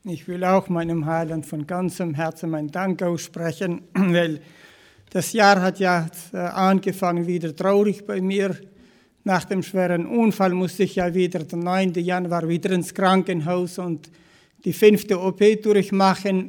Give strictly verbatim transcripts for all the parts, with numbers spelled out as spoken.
Ich will auch meinem Heiland von ganzem Herzen meinen Dank aussprechen, weil das Jahr hat ja angefangen wieder traurig bei mir. Nach dem schweren Unfall musste ich ja wieder, den neunten Januar, wieder ins Krankenhaus und die fünfte O P durchmachen.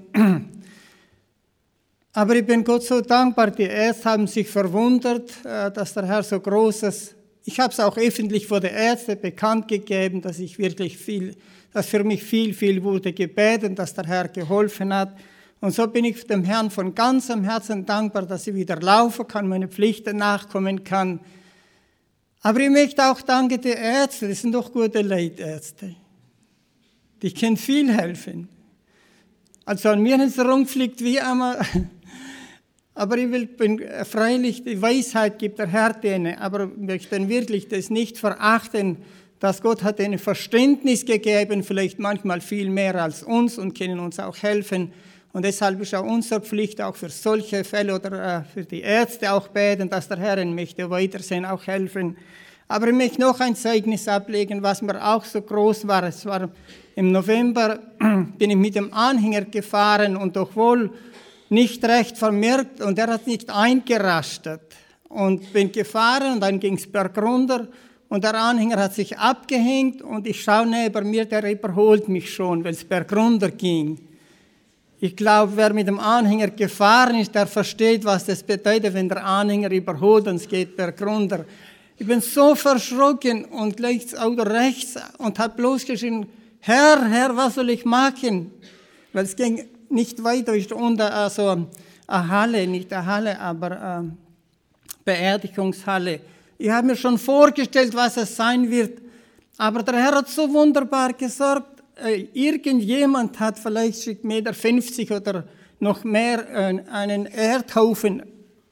Aber ich bin Gott so dankbar, die Ärzte haben sich verwundert, dass der Herr so Großes. Ich habe es auch öffentlich vor den Ärzten bekannt gegeben, dass ich wirklich viel, dass für mich viel, viel wurde gebeten, dass der Herr geholfen hat. Und so bin ich dem Herrn von ganzem Herzen dankbar, dass ich wieder laufen kann, meine Pflichten nachkommen kann. Aber ich möchte auch danken den Ärzten, das sind doch gute Leitärzte. Die können viel helfen. Also an mir ist es rumfliegt wie einmal. Aber ich will, bin, freilich, die Weisheit gibt der Herr denen, aber ich möchte wirklich das nicht verachten, dass Gott hat ihnen Verständnis gegeben, vielleicht manchmal viel mehr als uns und können uns auch helfen. Und deshalb ist auch unsere Pflicht, auch für solche Fälle oder äh, für die Ärzte auch beten, dass der Herr ihnen möchte weitersehen, auch helfen. Aber ich möchte noch ein Zeugnis ablegen, was mir auch so groß war. Es war im November, bin ich mit dem Anhänger gefahren und doch wohl nicht recht vermerkt und er hat nicht eingerastet. Und bin gefahren und dann ging es bergunter und der Anhänger hat sich abgehängt und ich schaue neben mir, der überholt mich schon, weil es bergunter ging. Ich glaube, wer mit dem Anhänger gefahren ist, der versteht, was das bedeutet, wenn der Anhänger überholt und es geht bergunter. Ich bin so verschrocken und gleich das Auto rechts und habe bloß geschrien, Herr, Herr, was soll ich machen? Weil es ging nicht weiter, ist unter also eine Halle, nicht eine Halle, aber eine Beerdigungshalle. Ich habe mir schon vorgestellt, was es sein wird, aber der Herr hat so wunderbar gesorgt. Irgendjemand hat vielleicht eins Komma fünfzig Meter oder noch mehr einen Erdhaufen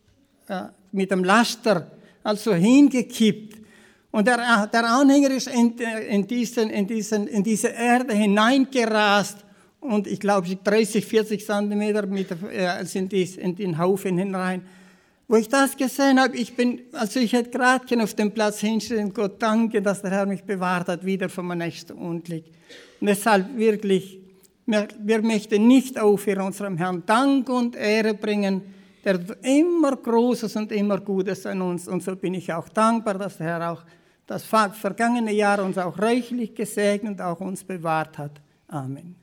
mit dem Laster also hingekippt. Und der, der Anhänger ist in, in, diesen, in, diesen, in diese Erde hineingerast und ich glaube dreißig, vierzig Zentimeter mit, äh, in, dies, in den Haufen hinein. Wo ich das gesehen habe, ich bin, also ich hätte gerade auf dem Platz hinstehen und Gott danke, dass der Herr mich bewahrt hat, wieder von meinem nächsten Unglück. Und deshalb wirklich, wir, wir möchten nicht aufhören, unserem Herrn Dank und Ehre bringen, der immer Großes und immer Gutes an uns. Und so bin ich auch dankbar, dass der Herr auch das vergangene Jahr uns auch reichlich gesegnet und auch uns bewahrt hat. Amen.